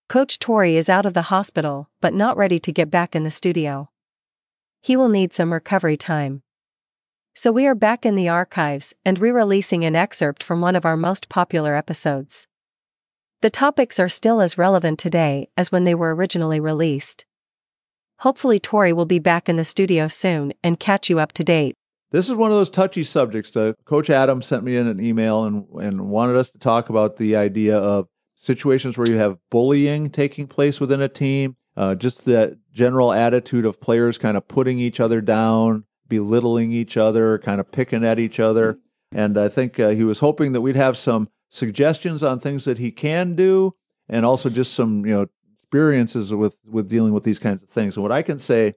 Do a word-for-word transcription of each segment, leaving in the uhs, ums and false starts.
Coach Torrey is out of the hospital, but not ready to get back in the studio. He will need some recovery time. So we are back in the archives and re-releasing an excerpt from one of our most popular episodes. The topics are still as relevant today as when they were originally released. Hopefully Torrey will be back in the studio soon and catch you up to date. This is one of those touchy subjects. Uh, Coach Adam sent me in an email and, and wanted us to talk about the idea of situations where you have bullying taking place within a team, uh, just the general attitude of players kind of putting each other down, belittling each other, kind of picking at each other. And I think uh, he was hoping that we'd have some suggestions on things that he can do, and also just some, you know, experiences with, with dealing with these kinds of things. And what I can say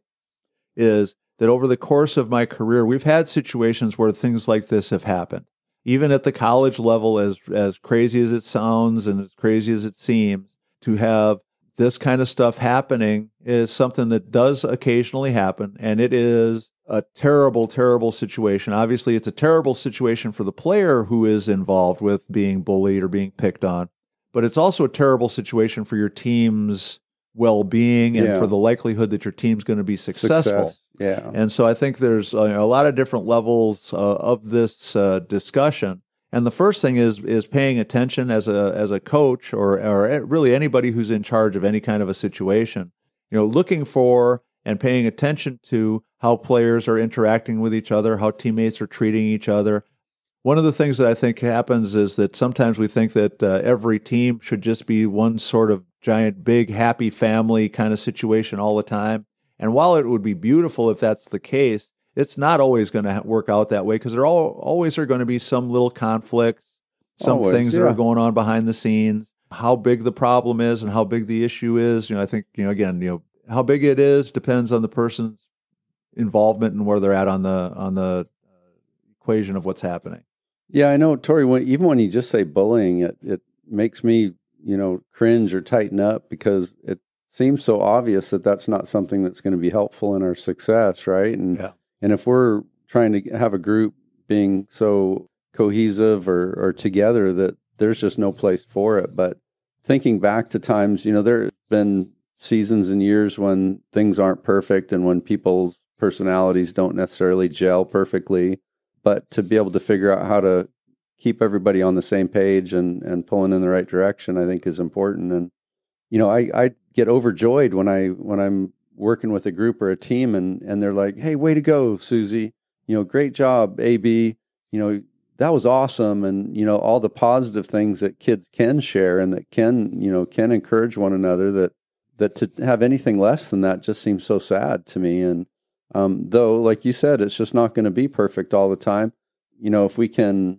is that over the course of my career, we've had situations where things like this have happened. Even at the college level, as as crazy as it sounds and as crazy as it seems, to have this kind of stuff happening is something that does occasionally happen, and it is a terrible, terrible situation. Obviously, it's a terrible situation for the player who is involved with being bullied or being picked on, but it's also a terrible situation for your team's well-being and yeah. for the likelihood that your team's going to be successful. Success. Yeah. And so I think there's a, a lot of different levels uh, of this uh, discussion. And the first thing is is paying attention as a as a coach or or really anybody who's in charge of any kind of a situation. You know, looking for and paying attention to how players are interacting with each other, how teammates are treating each other. One of the things that I think happens is that sometimes we think that uh, every team should just be one sort of giant, big, happy family kind of situation all the time. And while it would be beautiful if that's the case, it's not always going to work out that way, because there all, always are going to be some little conflicts, some always, things yeah. that are going on behind the scenes, how big the problem is and how big the issue is. You know, I think, you know, again, you know, how big it is depends on the person's involvement and where they're at on the on the uh, equation of what's happening. Yeah, I know, Torrey, when, even when you just say bullying, it, it makes me, you know, cringe or tighten up, because it seems so obvious that that's not something that's going to be helpful in our success, right? And yeah. and if we're trying to have a group being so cohesive or, or together, that there's just no place for it. But thinking back to times, you know, there have been seasons and years when things aren't perfect and when people's personalities don't necessarily gel perfectly. But to be able to figure out how to keep everybody on the same page and, and pulling in the right direction, I think is important. And, you know, I, I get overjoyed when I when I'm working with a group or a team and, and they're like, hey, way to go, Susie. You know, great job, A B. You know, that was awesome. And, you know, all the positive things that kids can share and that can, you know, can encourage one another, that that to have anything less than that just seems so sad to me. And um, though, like you said, it's just not going to be perfect all the time. You know, if we can,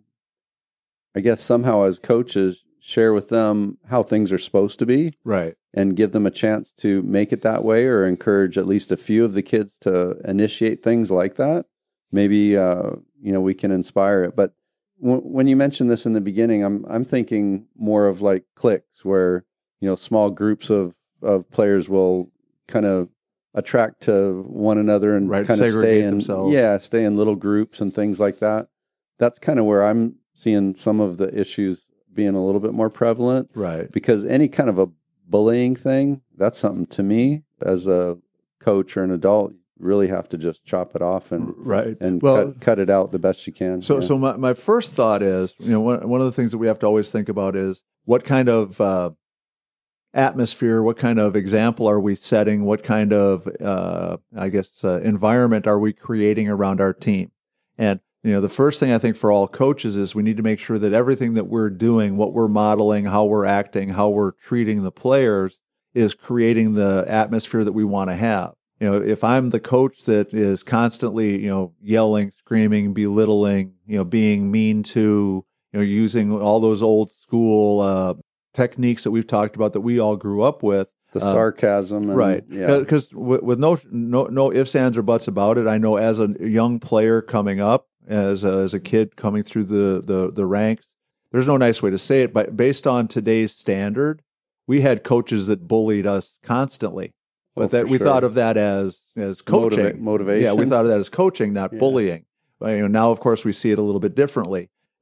I guess somehow as coaches, share with them how things are supposed to be. Right. And give them a chance to make it that way, or encourage at least a few of the kids to initiate things like that. Maybe, uh, you know, we can inspire it. But w- when you mentioned this in the beginning, I'm I'm thinking more of like cliques where, you know, small groups of, of players will kind of attract to one another and right. kind of stay in, themselves. yeah, stay in little groups and things like that. That's kind of where I'm seeing some of the issues being a little bit more prevalent. Right. Because any kind of a bullying thing, that's something to me as a coach or an adult, really have to just chop it off and right. and well, cut, cut it out the best you can. So, yeah. so my, my first thought is, you know, one, one of the things that we have to always think about is what kind of uh, atmosphere, what kind of example are we setting, what kind of, uh, I guess, uh, environment are we creating around our team? And you know, the first thing I think for all coaches is we need to make sure that everything that we're doing, what we're modeling, how we're acting, how we're treating the players is creating the atmosphere that we want to have. You know, if I'm the coach that is constantly, you know, yelling, screaming, belittling, you know, being mean to, you know, using all those old school uh, techniques that we've talked about that we all grew up with, the sarcasm, and, right? Yeah. Because with, with no no no ifs, ands, or buts about it, I know as a young player coming up, as a, as a kid coming through the, the the ranks, there's no nice way to say it, but based on today's standard, we had coaches that bullied us constantly, but oh, that we sure. thought of that as as coaching, Motiva- motivation. Yeah, we thought of that as coaching, not yeah. bullying. But, you know, now of course we see it a little bit differently.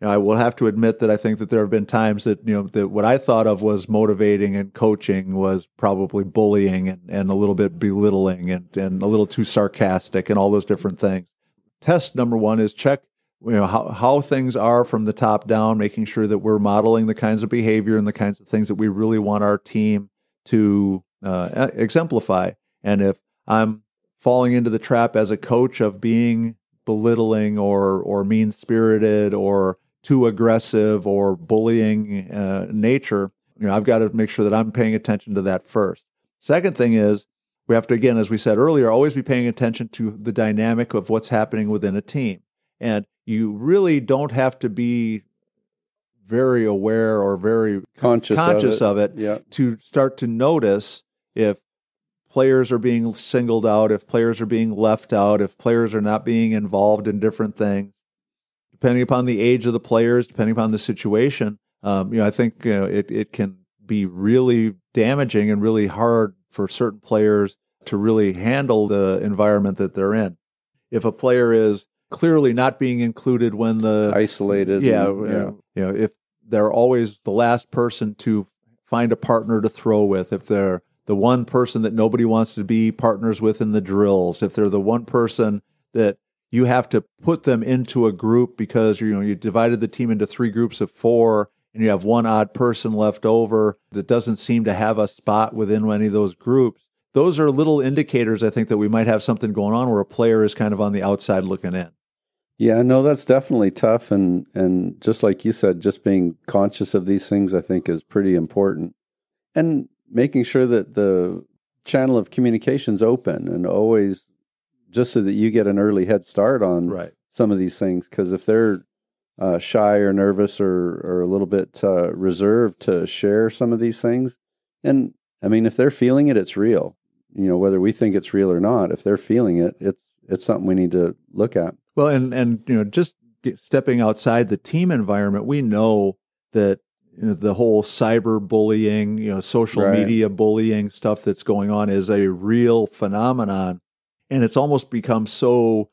you know, I will have to admit that I think that there have been times that, you know, that what I thought of was motivating and coaching was probably bullying and, and a little bit belittling and, and a little too sarcastic and all those different things. Test number one is check, you know, how, how things are from the top down, making sure that we're modeling the kinds of behavior and the kinds of things that we really want our team to uh, exemplify. And if I'm falling into the trap as a coach of being belittling or or mean-spirited or too aggressive or bullying uh, nature, you know, I've got to make sure that I'm paying attention to that first. Second thing is we have to, again, as we said earlier, always be paying attention to the dynamic of what's happening within a team. And you really don't have to be very aware or very conscious, conscious of it, of it yeah. to start to notice if players are being singled out, if players are being left out, if players are not being involved in different things. Depending upon the age of the players, depending upon the situation, um, you know, I think you know, it, it can be really damaging and really hard for certain players to really handle the environment that they're in. If a player is clearly not being included when the... Isolated. Yeah, and, yeah. You know, if they're always the last person to find a partner to throw with, if they're the one person that nobody wants to be partners with in the drills, if they're the one person that you have to put them into a group because you know you divided the team into three groups of four and you have one odd person left over that doesn't seem to have a spot within any of those groups, those are little indicators, I think, that we might have something going on where a player is kind of on the outside looking in. Yeah, no, that's definitely tough. And, and just like you said, just being conscious of these things, I think, is pretty important. And making sure that the channel of communication's open and always, just so that you get an early head start on right. some of these things. Because if they're uh, shy or nervous or, or a little bit uh, reserved to share some of these things, and I mean, if they're feeling it, it's real. You know, whether we think it's real or not, if they're feeling it, it's it's something we need to look at. Well, and and you know, just stepping outside the team environment, we know that you know, the whole cyber bullying, you know, social right. media bullying stuff that's going on is a real phenomenon, and it's almost become so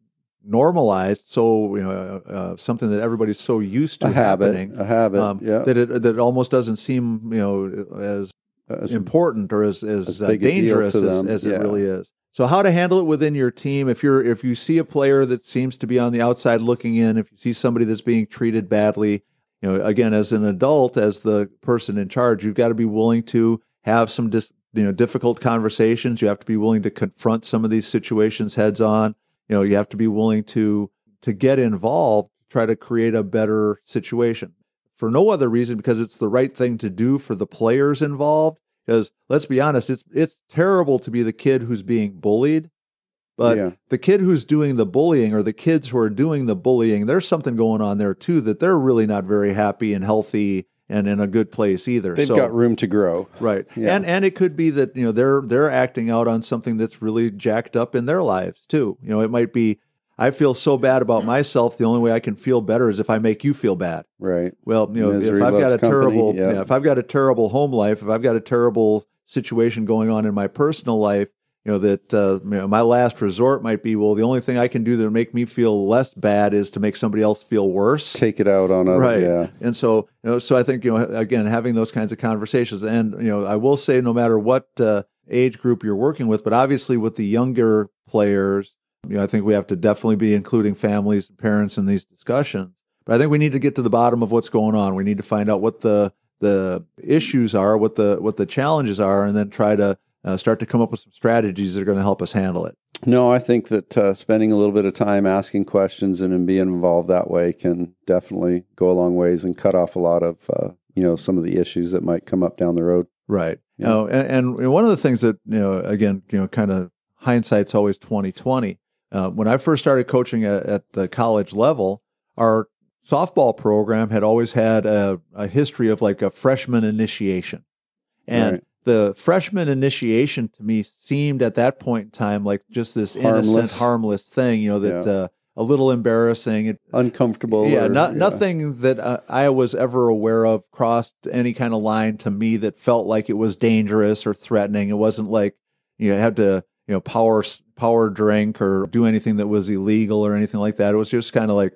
normalized, so you know, uh, something that everybody's so used to a happening, habit, a habit, um, yeah. that it that it almost doesn't seem you know as, as important or as as, as uh, big dangerous a deal to as, them. as yeah. it really is. So how to handle it within your team. If you're if you see a player that seems to be on the outside looking in, if you see somebody that's being treated badly, you know, again, as an adult, as the person in charge, you've got to be willing to have some dis, you know, difficult conversations. You have to be willing to confront some of these situations heads on. You know, you have to be willing to to get involved, try to create a better situation. For no other reason, because it's the right thing to do for the players involved. Because let's be honest, it's it's terrible to be the kid who's being bullied, but yeah. the kid who's doing the bullying or the kids who are doing the bullying, there's something going on there too that they're really not very happy and healthy and in a good place either. They've so, got room to grow, right? Yeah. And and it could be that you know they're they're acting out on something that's really jacked up in their lives too. You know, it might be, I feel so bad about myself. The only way I can feel better is if I make you feel bad. Right. Well, you know, Misery if I've got a loves terrible, company, yeah. yeah, if I've got a terrible home life, if I've got a terrible situation going on in my personal life, you know, that uh, you know, my last resort might be, well, the only thing I can do to make me feel less bad is to make somebody else feel worse. Take it out on other, right. yeah. And so, you know, so I think, you know, again, having those kinds of conversations, and you know, I will say, no matter what uh, age group you're working with, but obviously with the younger players, you know, I think we have to definitely be including families and parents in these discussions. But I think we need to get to the bottom of what's going on. We need to find out what the the issues are, what the what the challenges are, and then try to uh, start to come up with some strategies that are going to help us handle it. No, I think that uh, spending a little bit of time asking questions and in being involved that way can definitely go a long ways and cut off a lot of uh, you know some of the issues that might come up down the road. Right. Yeah. You know, and, and one of the things that you know, again, you know, kind of hindsight's always twenty twenty. Uh, when I first started coaching at, at the college level, our softball program had always had a, a history of like a freshman initiation. And right. the freshman initiation to me seemed at that point in time like just this harmless. innocent, harmless thing, you know, that yeah. uh, a little embarrassing. It, Uncomfortable. Yeah, or, not, yeah. nothing that uh, I was ever aware of crossed any kind of line to me that felt like it was dangerous or threatening. It wasn't like you had to, you know, power power drink or do anything that was illegal or anything like that. It was just kind of like, you know,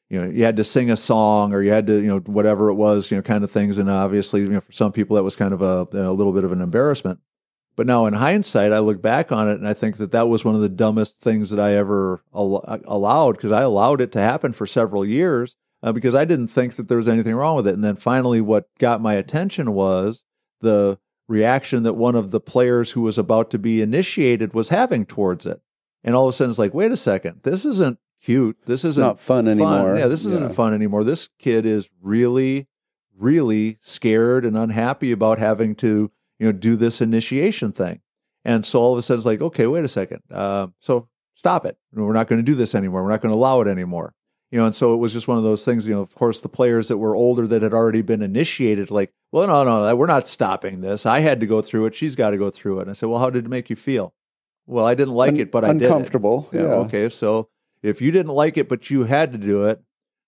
you know, you had to sing a song or you had to, you know, whatever it was, you know, kind of things. And obviously, you know, for some people that was kind of a, a little bit of an embarrassment. But now in hindsight, I look back on it and I think that that was one of the dumbest things that I ever al- allowed, because I allowed it to happen for several years uh, because I didn't think that there was anything wrong with it. And then finally what got my attention was the reaction that one of the players who was about to be initiated was having towards it. And all of a sudden it's like, wait a second, this isn't cute. This isn't it's not fun, fun anymore. Yeah, this isn't yeah. fun anymore. This kid is really, really scared and unhappy about having to, you know, do this initiation thing. And so all of a sudden it's like, okay, wait a second. Uh, so stop it. We're not going to do this anymore. We're not going to allow it anymore. You know, and so it was just one of those things, you know, of course, the players that were older that had already been initiated, like, well, no, no, we're not stopping this. I had to go through it. She's got to go through it. And I said, well, how did it make you feel? Well, I didn't like Un- it, but I did it. Uncomfortable. Yeah. yeah. Okay. So if you didn't like it, but you had to do it,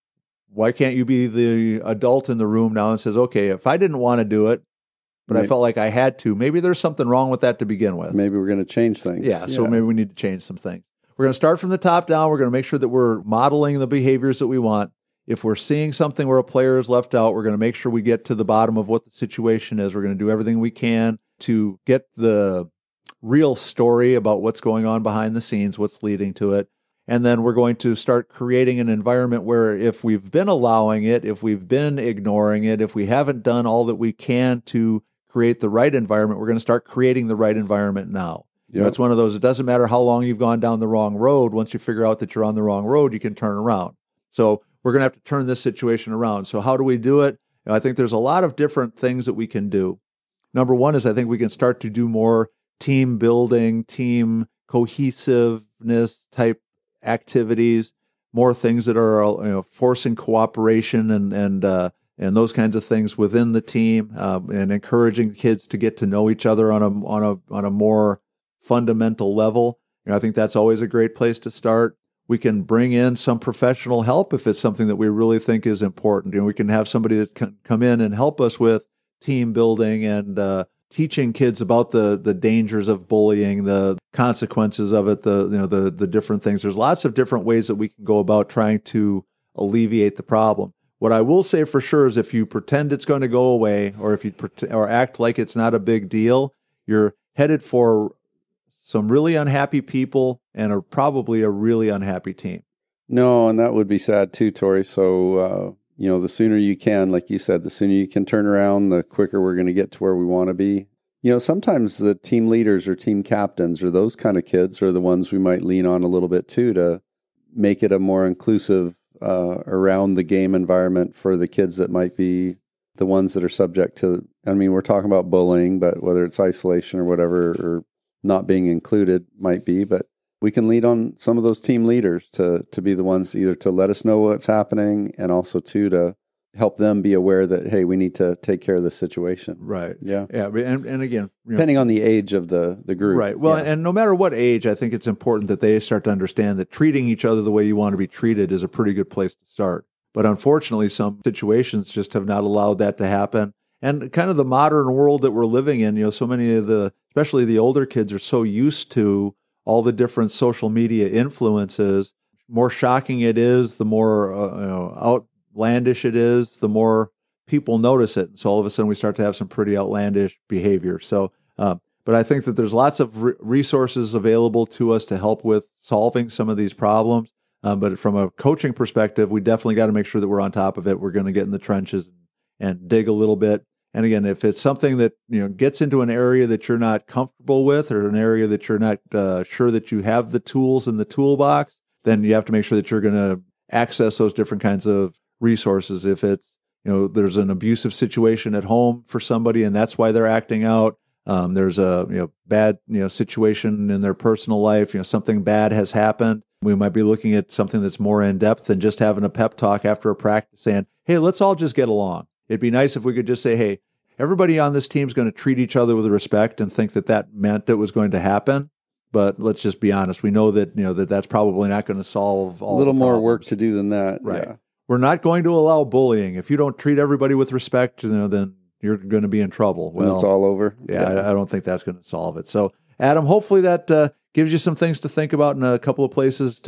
why can't you be the adult in the room now and says, okay, if I didn't want to do it, but maybe I felt like I had to, maybe there's something wrong with that to begin with. Maybe we're going to change things. Yeah, yeah. So maybe we need to change some things. We're going to start from the top down. We're going to make sure that we're modeling the behaviors that we want. If we're seeing something where a player is left out, we're going to make sure we get to the bottom of what the situation is. We're going to do everything we can to get the real story about what's going on behind the scenes, what's leading to it. And then we're going to start creating an environment where if we've been allowing it, if we've been ignoring it, if we haven't done all that we can to create the right environment, we're going to start creating the right environment now. Yep. You know, it's one of those, it doesn't matter how long you've gone down the wrong road. Once you figure out that you're on the wrong road, you can turn around. So we're going to have to turn this situation around. So how do we do it? You know, I think there's a lot of different things that we can do. Number one is I think we can start to do more team building, team cohesiveness type activities, more things that are, you know, forcing cooperation and and uh, and those kinds of things within the team, uh, and encouraging kids to get to know each other on a on a on a more fundamental level. You know, I think that's always a great place to start. We can bring in some professional help if it's something that we really think is important. You know, we can have somebody that can come in and help us with team building and uh, teaching kids about the the dangers of bullying, the consequences of it, the you know the the different things. There's lots of different ways that we can go about trying to alleviate the problem. What I will say for sure is if you pretend it's going to go away, or if you pretend, or act like it's not a big deal, you're headed for some really unhappy people and are probably a really unhappy team. No, and that would be sad too, Tori. So, uh, you know, the sooner you can, like you said, the sooner you can turn around, the quicker we're going to get to where we want to be. You know, sometimes the team leaders or team captains or those kind of kids are the ones we might lean on a little bit too to make it a more inclusive uh, around the game environment for the kids that might be the ones that are subject to, I mean, we're talking about bullying, but whether it's isolation or whatever, or not being included might be, but we can lead on some of those team leaders to to be the ones either to let us know what's happening and also too to help them be aware that, hey, we need to take care of this situation. Right. Yeah. Yeah. And, and again, you know, depending on the age of the, the group. Right. Well, yeah. and no matter what age, I think it's important that they start to understand that treating each other the way you want to be treated is a pretty good place to start. But unfortunately, some situations just have not allowed that to happen. And kind of the modern world that we're living in, you know, so many of the, especially the older kids, are so used to all the different social media influences. More shocking it is, the more uh, you know, outlandish it is, the more people notice it. So all of a sudden we start to have some pretty outlandish behavior. So, uh, but I think that there's lots of re- resources available to us to help with solving some of these problems. Um, but from a coaching perspective, we definitely got to make sure that we're on top of it. We're going to get in the trenches and dig a little bit. And again, if it's something that, you know, gets into an area that you're not comfortable with, or an area that you're not uh, sure that you have the tools in the toolbox, then you have to make sure that you're going to access those different kinds of resources. If it's, you know, there's an abusive situation at home for somebody and that's why they're acting out. Um, there's a, you know, bad, you know, situation in their personal life, you know, something bad has happened. We might be looking at something that's more in depth than just having a pep talk after a practice saying, hey, let's all just get along. It'd be nice if we could just say, hey, everybody on this team is going to treat each other with respect and think that that meant it was going to happen. But let's just be honest. We know that, you know, that that's probably not going to solve all a little the more problems. work to do than that. Right. Yeah. We're not going to allow bullying. If you don't treat everybody with respect, you know, then you're going to be in trouble. Well, and it's all over. Yeah, yeah. I, I don't think that's going to solve it. So, Adam, hopefully that uh, gives you some things to think about and a couple of places to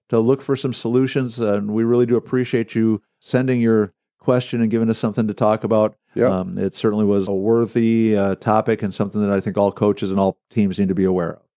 to look for some solutions. And we really do appreciate you sending your question and giving us something to talk about. Yep. Um, it certainly was a worthy uh, topic and something that I think all coaches and all teams need to be aware of.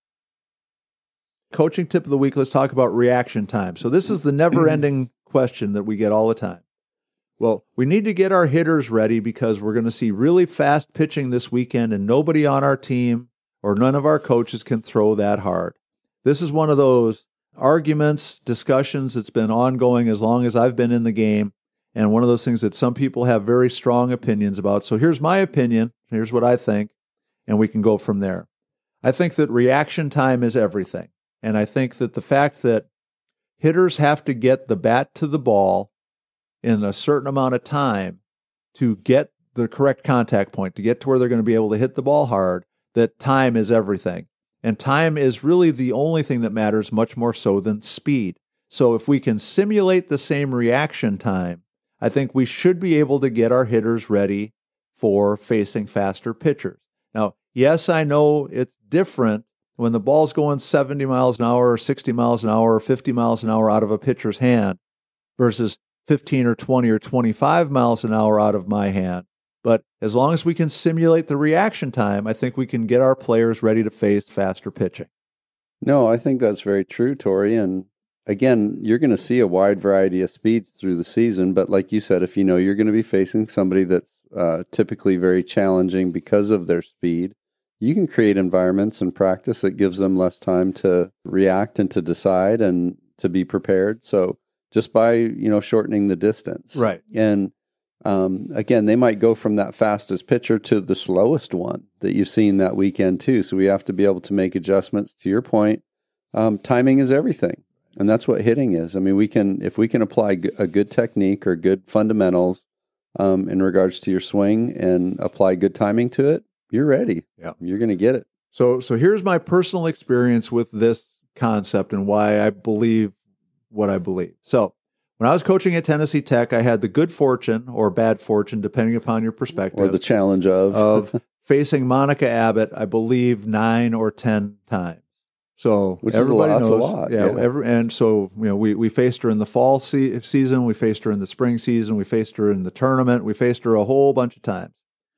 Coaching tip of the week, let's talk about reaction time. So this is the never-ending question that we get all the time. Well, we need to get our hitters ready because we're going to see really fast pitching this weekend, and nobody on our team or none of our coaches can throw that hard. This is one of those arguments, discussions that's been ongoing as long as I've been in the game, and one of those things that some people have very strong opinions about. So here's my opinion. Here's what I think, and we can go from there. I think that reaction time is everything. And I think that the fact that hitters have to get the bat to the ball in a certain amount of time to get the correct contact point, to get to where they're going to be able to hit the ball hard, that time is everything. And time is really the only thing that matters, much more so than speed. So if we can simulate the same reaction time, I think we should be able to get our hitters ready for facing faster pitchers. Now, yes, I know it's different when the ball's going seventy miles an hour or sixty miles an hour or fifty miles an hour out of a pitcher's hand versus fifteen or twenty or twenty-five miles an hour out of my hand. But as long as we can simulate the reaction time, I think we can get our players ready to face faster pitching. No, I think that's very true, Tori. And again, you're going to see a wide variety of speeds through the season. But like you said, if you know you're going to be facing somebody that's uh, typically very challenging because of their speed, you can create environments and practice that gives them less time to react and to decide and to be prepared. So just by, you know, shortening the distance. Right. And um, again, they might go from that fastest pitcher to the slowest one that you've seen that weekend too. So we have to be able to make adjustments. To your point, um, timing is everything. And that's what hitting is. I mean, we can, if we can apply g- a good technique or good fundamentals um, in regards to your swing and apply good timing to it, you're ready. Yeah. You're going to get it. So, so here's my personal experience with this concept and why I believe what I believe. So when I was coaching at Tennessee Tech, I had the good fortune or bad fortune, depending upon your perspective, Or the challenge of. of facing Monica Abbott, I believe, nine or ten times. So Which is a everybody lot, that's knows, a lot, yeah. yeah. Every, and so you know, we we faced her in the fall se- season, we faced her in the spring season, we faced her in the tournament, we faced her a whole bunch of times.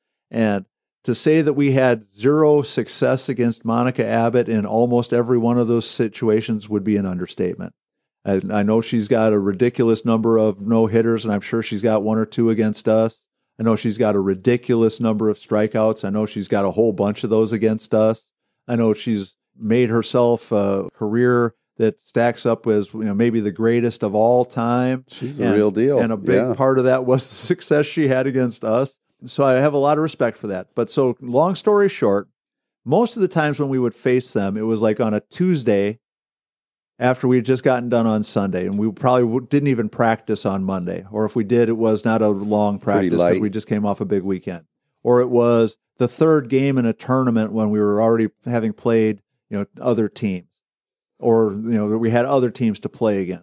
And to say that we had zero success against Monica Abbott in almost every one of those situations would be an understatement. I, I know she's got a ridiculous number of no-hitters, and I'm sure she's got one or two against us. I know she's got a ridiculous number of strikeouts. I know she's got a whole bunch of those against us. I know she's made herself a career that stacks up as, you know, maybe the greatest of all time. She's the and, real deal. And a big Yeah. part of that was the success she had against us. So I have a lot of respect for that. But so long story short, most of the times when we would face them, it was like on a Tuesday after we had just gotten done on Sunday, and we probably didn't even practice on Monday. Or if we did, it was not a long practice because we just came off a big weekend. Or it was the third game in a tournament when we were already having played, you know, other teams, or, you know, we had other teams to play against.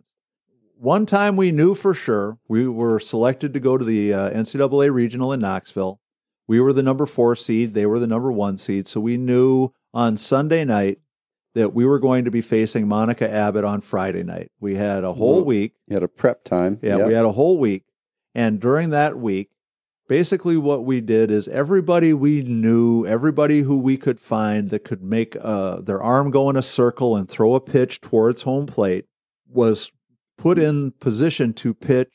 One time we knew for sure we were selected to go to the uh, N C double A regional in Knoxville. We were the number four seed. They were the number one seed. So we knew on Sunday night that we were going to be facing Monica Abbott on Friday night. We had a whole Well, week. You had a prep time. Yeah, Yep. we had a whole week. And during that week, basically what we did is everybody we knew, everybody who we could find that could make uh, their arm go in a circle and throw a pitch towards home plate was put in position to pitch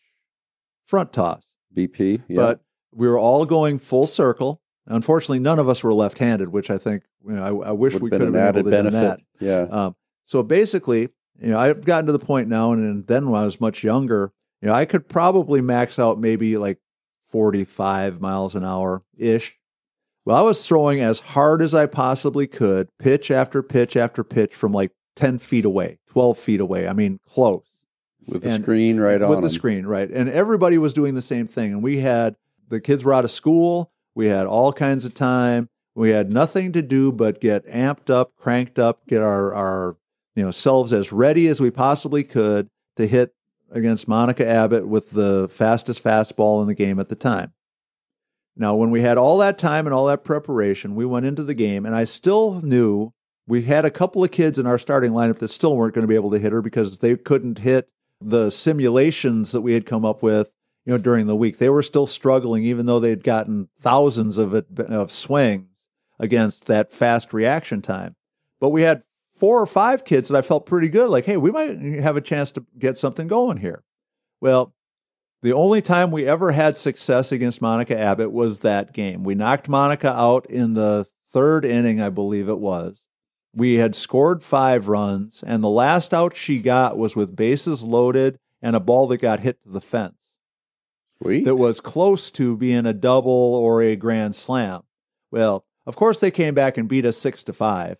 front toss. B P. Yep. But we were all going full circle. Unfortunately, none of us were left-handed, which I think, you know, I, I wish Would we have could have been an been able to added do that. benefit. Yeah. Um, so basically, you know, I've gotten to the point now, and, and then when I was much younger, you know, I could probably max out maybe like forty-five miles an hour ish. Well, I was throwing as hard as I possibly could, pitch after pitch after pitch from like ten feet away, twelve feet away. I mean, close. With the And screen right on With the them. screen, right. And everybody was doing the same thing. And we had, the kids were out of school. We had all kinds of time. We had nothing to do but get amped up, cranked up, get our, our you know, selves as ready as we possibly could to hit against Monica Abbott with the fastest fastball in the game at the time. Now, when we had all that time and all that preparation, we went into the game, and I still knew we had a couple of kids in our starting lineup that still weren't going to be able to hit her because they couldn't hit the simulations that we had come up with, you know, during the week. They were still struggling, even though they'd gotten thousands of it, of swings against that fast reaction time. But we had four or five kids that I felt pretty good, like, hey, we might have a chance to get something going here. Well, the only time we ever had success against Monica Abbott was that game. We knocked Monica out in the third inning, I believe it was. We had scored five runs, and the last out she got was with bases loaded and a ball that got hit to the fence. Sweet. That was close to being a double or a grand slam. Well, of course they came back and beat us six to five.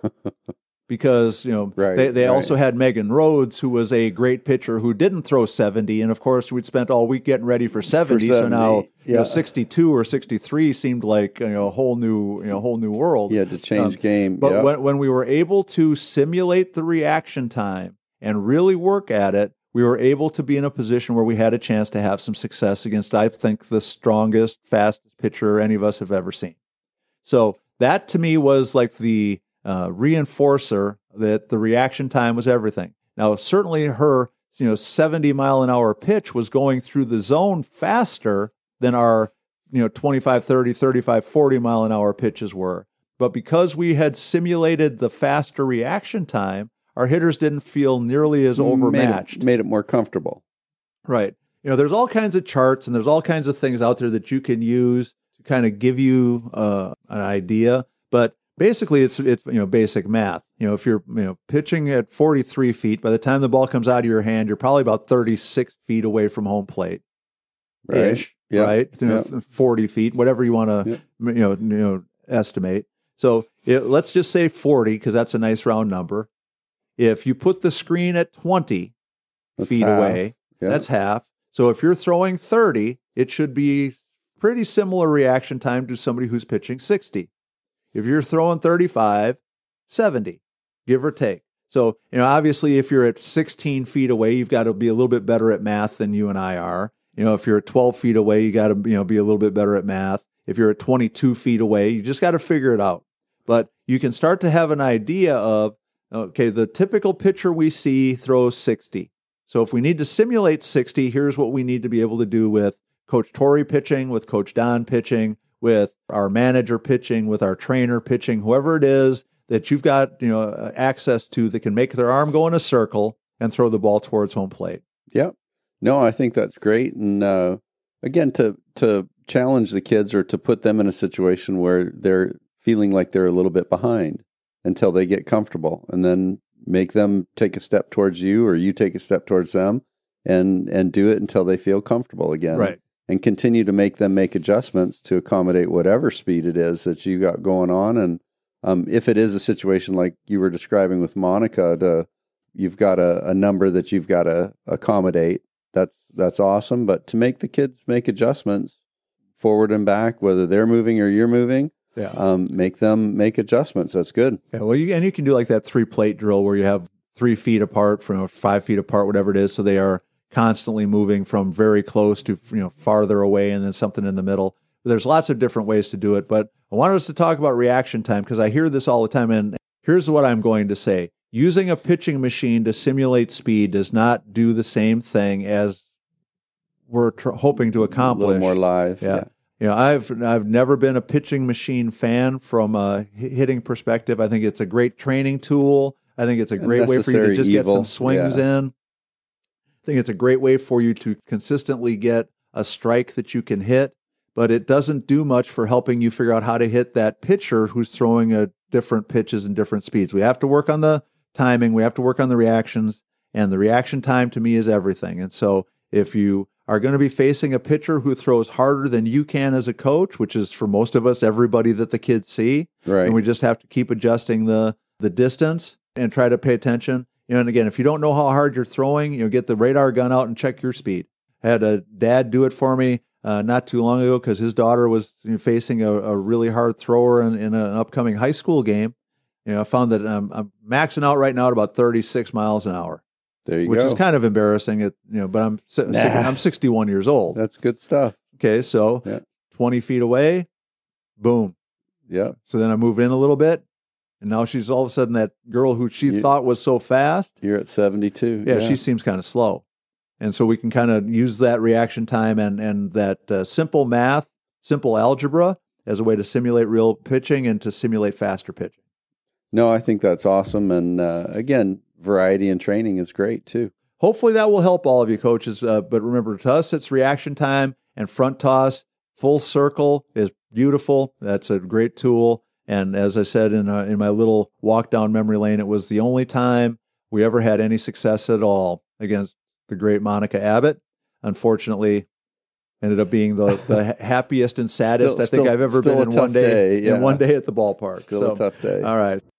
Because, you know, right, they, they right. also had Megan Rhodes, who was a great pitcher who didn't throw seventy. And, of course, we'd spent all week getting ready for seventy. For seventy, so now, yeah. you know, sixty-two or sixty-three seemed like, you know, a whole new, you know, whole new world. You had to change um, game. But yep. when, when we were able to simulate the reaction time and really work at it, we were able to be in a position where we had a chance to have some success against, I think, the strongest, fastest pitcher any of us have ever seen. So that, to me, was like the uh, reinforcer that the reaction time was everything. Now, certainly her, you know, seventy mile an hour pitch was going through the zone faster than our, you know, twenty-five, thirty, thirty-five, forty mile an hour pitches were. But because we had simulated the faster reaction time, our hitters didn't feel nearly as overmatched. Made it, made it more comfortable. Right. You know, there's all kinds of charts and there's all kinds of things out there that you can use to kind of give you uh, an idea. But basically, it's it's you know basic math. You know, if you're you know pitching at forty-three feet, by the time the ball comes out of your hand, you're probably about thirty-six feet away from home plate, Right. ish, Yep. right? You know, Yep. forty feet, whatever you want to Yep. you know you know estimate. So it, let's just say forty because that's a nice round number. If you put the screen at twenty That's feet half. away, Yep. that's half. So if you're throwing thirty, it should be pretty similar reaction time to somebody who's pitching sixty. If you're throwing thirty-five, seventy, give or take. So, you know, obviously if you're at sixteen feet away, you've got to be a little bit better at math than you and I are. You know, if you're at twelve feet away, you got to, you know, be a little bit better at math. If you're at twenty-two feet away, you just got to figure it out. But you can start to have an idea of, okay, the typical pitcher we see throws sixty. So if we need to simulate sixty, here's what we need to be able to do with Coach Torrey pitching, with Coach Don pitching, with our manager pitching, with our trainer pitching, whoever it is that you've got, you know, access to that can make their arm go in a circle and throw the ball towards home plate. Yep. No, I think that's great. And uh, again, to to challenge the kids or to put them in a situation where they're feeling like they're a little bit behind until they get comfortable, and then make them take a step towards you or you take a step towards them and and do it until they feel comfortable again. Right. And continue to make them make adjustments to accommodate whatever speed it is that you got going on. And um, if it is a situation like you were describing with Monica, to, you've got a, a number that you've got to accommodate, that's that's awesome. But to make the kids make adjustments forward and back, whether they're moving or you're moving, Yeah. um, make them make adjustments. That's good. Yeah, well, you, and you can do like that three plate drill where you have three feet apart from five feet apart, whatever it is. So they are constantly moving from very close to, you know, farther away and then something in the middle. There's lots of different ways to do it, but I wanted us to talk about reaction time because I hear this all the time. And here's what I'm going to say. Using a pitching machine to simulate speed does not do the same thing as we're tr- hoping to accomplish. A little more live. Yeah. You know, I've I've never been a pitching machine fan from a hitting perspective. I think it's a great training tool. I think it's a great way for you to necessary just get evil. some swings Yeah. in. I think it's a great way for you to consistently get a strike that you can hit, but it doesn't do much for helping you figure out how to hit that pitcher who's throwing at different pitches and different speeds. We have to work on the timing. We have to work on the reactions, and the reaction time to me is everything. And so if you are going to be facing a pitcher who throws harder than you can as a coach, which is for most of us, everybody that the kids see, Right. and we just have to keep adjusting the the distance and try to pay attention. You know, and again, if you don't know how hard you're throwing, you know, get the radar gun out and check your speed. I had a dad do it for me uh, not too long ago because his daughter was you know, facing a, a really hard thrower in, in an upcoming high school game. You know, I found that I'm, I'm maxing out right now at about thirty-six miles an hour, There you which go. is kind of embarrassing. It, you know, but I'm si- Nah. I'm sixty-one years old. That's good stuff. Okay, so Yeah. twenty feet away, boom. Yeah. So then I move in a little bit, And now she's all of a sudden that girl who she You- thought was so fast. You're at seventy-two. Yeah, she seems kind of slow. And so we can kind of use that reaction time and, and that uh, simple math, simple algebra as a way to simulate real pitching and to simulate faster pitching. No, I think that's awesome. And uh, again, variety in training is great too. Hopefully that will help all of you coaches. Uh, but remember, to us, it's reaction time and front toss. Full circle is beautiful. That's a great tool. And as I said in uh, in my little walk down memory lane, it was the only time we ever had any success at all against the great Monica Abbott. Unfortunately, ended up being the, the happiest and saddest Still- I think still- I've ever still been a in one tough day, day, yeah. in one day at the ballpark. Still So, a tough day. all right.